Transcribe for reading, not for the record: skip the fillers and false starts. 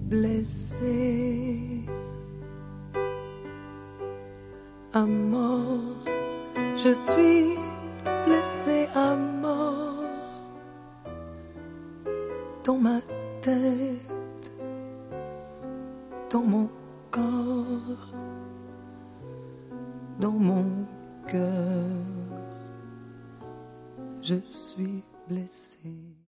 blessée à mort, je suis blessée à mort dans ma tête, dans mon corps, dans mon cœur, je suis blessée.